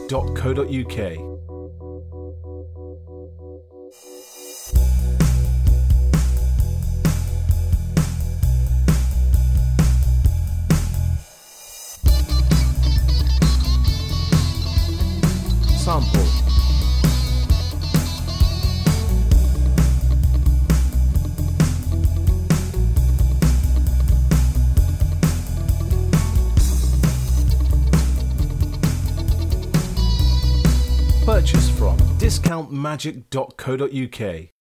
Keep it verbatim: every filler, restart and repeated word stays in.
dot co dot U K. Sample. Purchase from discount magic dot co dot U K.